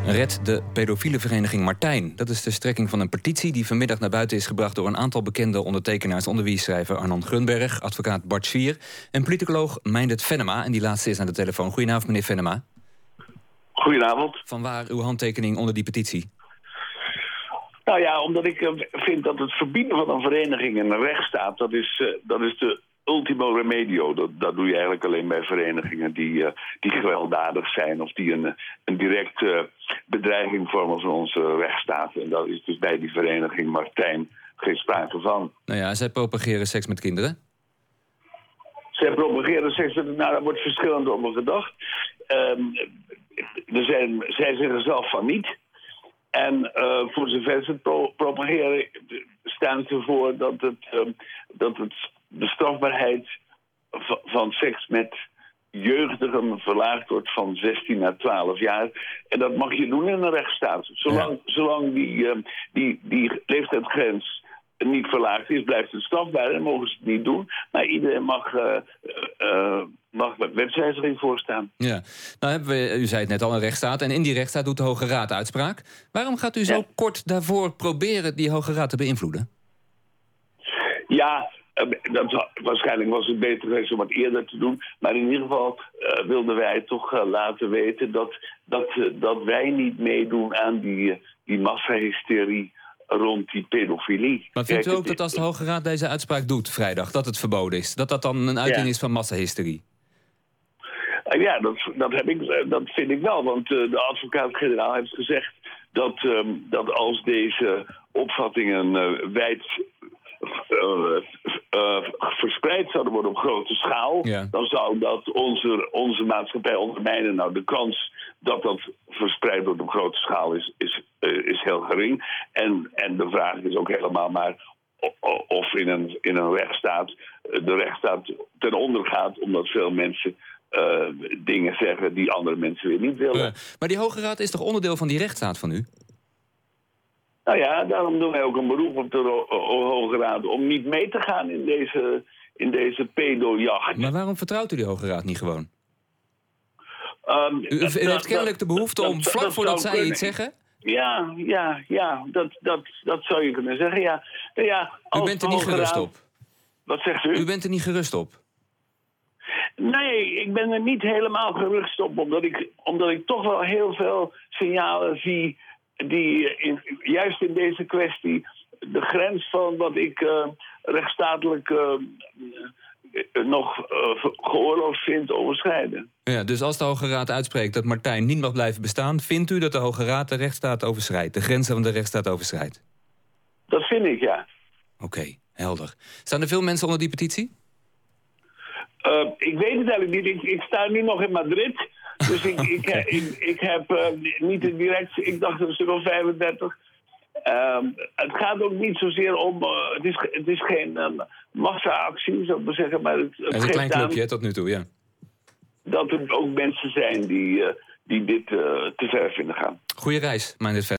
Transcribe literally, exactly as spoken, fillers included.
Red de pedofiele vereniging Martijn. Dat is de strekking van een petitie die vanmiddag naar buiten is gebracht door een aantal bekende ondertekenaars, onder wie schrijver Arnon Grunberg, advocaat Bart Svier en politicoloog Meindert Venema. En die laatste is aan de telefoon. Goedenavond, meneer Venema. Goedenavond. Vanwaar uw handtekening onder die petitie? Nou ja, omdat ik uh, vind dat het verbieden van een vereniging in een rechtsstaat, dat is, uh, dat is de ultimo remedio. Dat, dat doe je eigenlijk alleen bij verenigingen die, uh, die gewelddadig zijn of die een, een directe uh, bedreiging vormen van onze rechtsstaat. En dat is dus bij die vereniging Martijn geen sprake van. Nou ja, zij propageren seks met kinderen. Zij propageren seks met kinderen. Nou, daar wordt verschillend over gedacht. Um, er zijn, zij zeggen zelf van niet. En uh, voor zover ze pro propageren, staan ze voor dat, het, uh, dat het de strafbaarheid van seks met jeugdigen verlaagd wordt van zestien naar twaalf jaar. En dat mag je doen in een rechtsstaat. Zolang, ja. zolang die, uh, die, die leeftijdsgrens niet verlaagd is, blijft het strafbaar en mogen ze het niet doen. Maar iedereen mag, uh, uh, mag met wetswijziging voorstaan. Ja, nou hebben we, u zei het net al, een rechtsstaat. En in die rechtsstaat doet de Hoge Raad uitspraak. Waarom gaat u zo ja. kort daarvoor proberen die Hoge Raad te beïnvloeden? Ja, dat, waarschijnlijk was het beter geweest om het eerder te doen. Maar in ieder geval uh, wilden wij toch uh, laten weten dat, dat, uh, dat wij niet meedoen aan die, uh, die massahysterie rond die pedofilie. Maar vindt u Kijk, ook dat als de Hoge Raad deze uitspraak doet vrijdag, dat het verboden is? Dat dat dan een uiting ja. is van massahysterie? Uh, ja, dat, dat, heb ik, uh, dat vind ik wel. Want uh, de advocaat-generaal heeft gezegd dat, um, dat als deze opvattingen uh, wijd Uh, uh, verspreid zouden worden op grote schaal, ja. dan zou dat onze, onze maatschappij ondermijnen. Nou, de kans dat dat verspreid wordt op grote schaal is, is, uh, is heel gering. En, en de vraag is ook helemaal maar of in een, in een rechtsstaat de rechtsstaat ten onder gaat, omdat veel mensen uh, dingen zeggen die andere mensen weer niet willen. Ja. Maar die Hoge Raad is toch onderdeel van die rechtsstaat van u? Nou ja, daarom doen wij ook een beroep op de Hoge Raad om niet mee te gaan in deze, in deze pedojacht. Maar waarom vertrouwt u die Hoge Raad niet gewoon? Um, u, u heeft dat, kennelijk de behoefte dat, om vlak dat voordat zij kunnen. iets zeggen? Ja, ja, ja, dat, dat, dat zou je kunnen zeggen, ja. ja u bent er niet gerust Raad... op? Wat zegt u? U bent er niet gerust op? Nee, ik ben er niet helemaal gerust op, omdat ik, omdat ik toch wel heel veel signalen zie die in, juist in deze kwestie de grens van wat ik uh, rechtsstatelijk uh, uh, nog uh, geoorloofd vind overschrijden. Ja, dus als de Hoge Raad uitspreekt dat Martijn niet mag blijven bestaan, vindt u dat de Hoge Raad de rechtsstaat overschrijdt, de grenzen van de rechtsstaat overschrijdt? Dat vind ik, ja. Oké, okay, helder. Staan er veel mensen onder die petitie? Uh, ik weet het eigenlijk niet. Ik, ik sta nu nog in Madrid. Dus ik, ik, okay. ik, ik heb uh, niet direct, ik dacht een stuk of vijfendertig. Uh, het gaat ook niet zozeer om, uh, het, is, het is geen uh, massa-actie, zou ik maar zeggen. Maar het, het, het is een klein clubje aan, tot nu toe, ja. Dat er ook mensen zijn die, uh, die dit uh, te ver vinden gaan. Goeie reis, Meindert Venema.